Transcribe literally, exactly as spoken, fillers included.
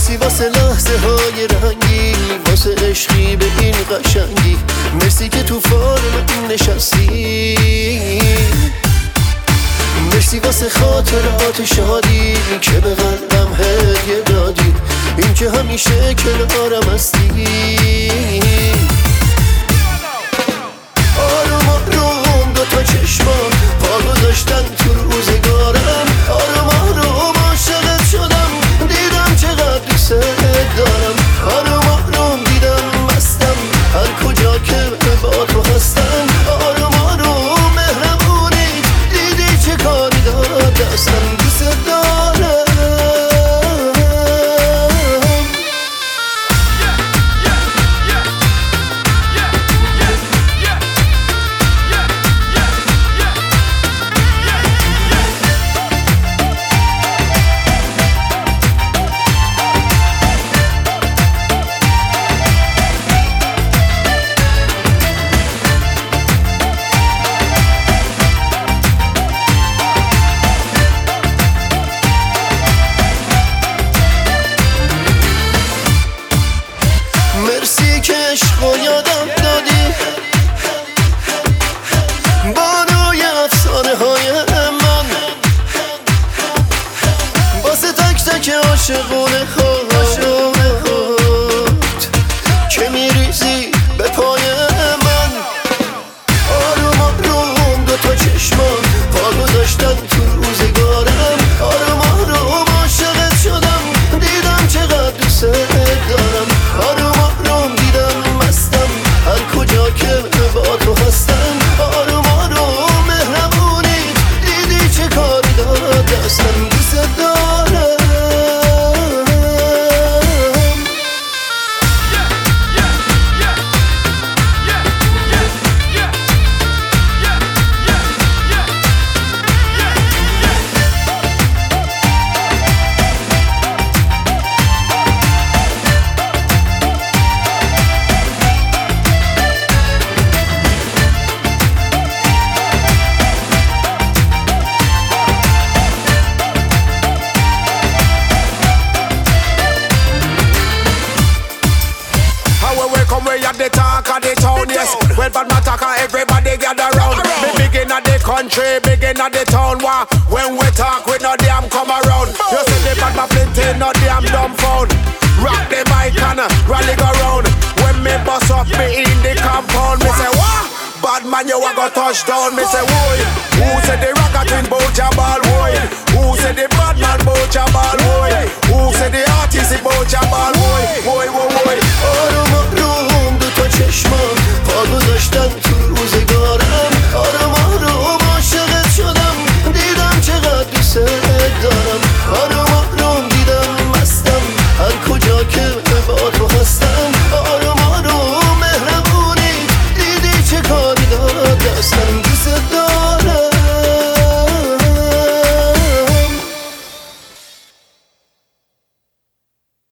مرسی واسه لحظه های رنگی، واسه عشقی به این قشنگی. مرسی که تو فال من نشستی. مرسی واسه خاطرات شادی که به قلبم هدیه دادی. این که همیشه کنارم هستی. آروم آروم دوتا چشمان پا گذاشتن تو روزگارم. آروم آروم عاشقت شدم، دیدم چقدر دوست دارم. آروم آروم دیدم مستم هر کجا که با تو هستم. آروم آروم مهربونی دیدی چه کاری داد دستم. دوست دارم. مرسی که عشقو یادم دادی، بانوی افسانه های من. واسه تک تک عاشقونه خود که میریزی به پای من. آروم آروم دوتا چشمان پا گذاشتن تو روزگارم. آروم آروم عاشقت شدم، دیدم چقدر دوست دارم. آروم آروم دیدم مستم هر کجا که با تو هستم. آروم آروم مهربونی دیدی چه کاری داد دستم. دوست دارم. At the talk of the town, yes. Well, but my talk and everybody gather round. Me begin at the country, begin at the town. Why? When we talk, we no damn come around. You see the bad my plenty, no damn dumb phone. Rock the mic and uh, rally go round. When me bust up me in the compound, me say what? Bad man, you a go touch down. Me say who? Who